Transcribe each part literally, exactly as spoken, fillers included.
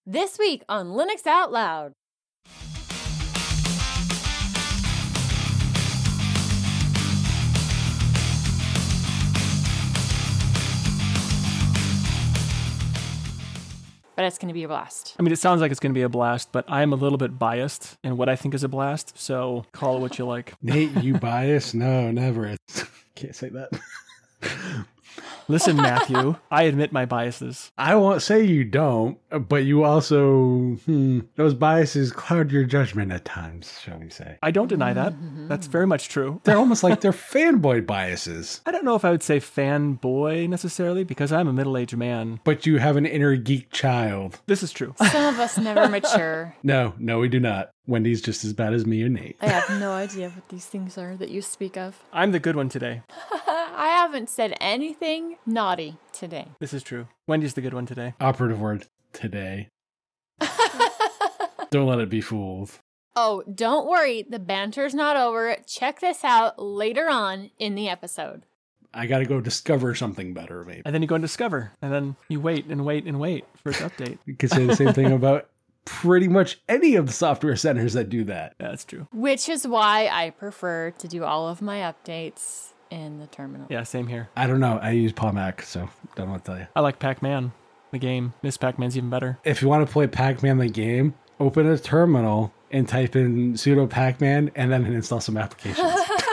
This week on Linux Out Loud. But it's going to be a blast. I mean, it sounds like it's going to be a blast, but I am a little bit biased in what I think is a blast, so call it what you like. Nate, you biased? No, never. Can't say that. Listen, Matthew, I admit my biases. I won't say you don't, but you also, hmm, those biases cloud your judgment at times, shall we say. I don't deny that. That's very much true. They're almost like they're fanboy biases. I don't know if I would say fanboy necessarily, because I'm a middle-aged man. But you have an inner geek child. This is true. Some of us never mature. No, no, we do not. Wendy's just as bad as me and Nate. I have no idea what these things are that you speak of. I'm the good one today. I haven't said anything naughty today. This is true. Wendy's the good one today. Operative word, today. Don't let it be fooled. Oh, don't worry. The banter's not over. Check this out later on in the episode. I gotta go discover something better, maybe. And then you go and discover, and then you wait and wait and wait for its update. You could say the same thing about pretty much any of the software centers that do that. Yeah, that's true. Which is why I prefer to do all of my updates in the terminal. Yeah, same here. I don't know. I use PawMac, so don't know what to tell you. I like Pac-Man, the game. Miss Pac-Man's even better. If you want to play Pac-Man the game, open a terminal and type in sudo Pac-Man and then install some applications.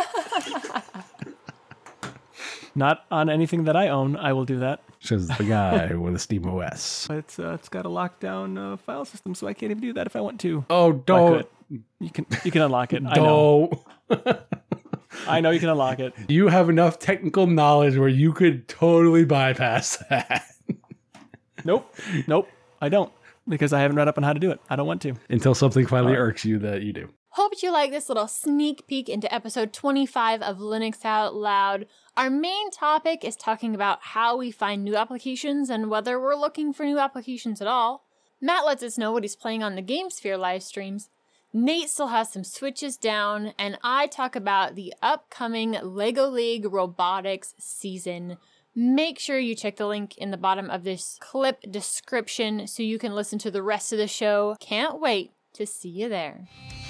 Not on anything that I own, I will do that. Says the guy with a Steam O S. But it's, uh, it's got a lockdown uh, file system, so I can't even do that if I want to. Oh, don't. You can you can unlock it. I know. Don't. I know you can unlock it. You have enough technical knowledge where you could totally bypass that. Nope. Nope. I don't. Because I haven't read up on how to do it. I don't want to. Until something finally Right. irks you that you do. Hope you like this little sneak peek into episode twenty-five of Linux Out Loud. Our main topic is talking about how we find new applications and whether we're looking for new applications at all. Matt lets us know what he's playing on the GameSphere live streams. Nate still has some switches down, and I talk about the upcoming LEGO League Robotics season. Make sure you check the link in the bottom of this clip description so you can listen to the rest of the show. Can't wait to see you there.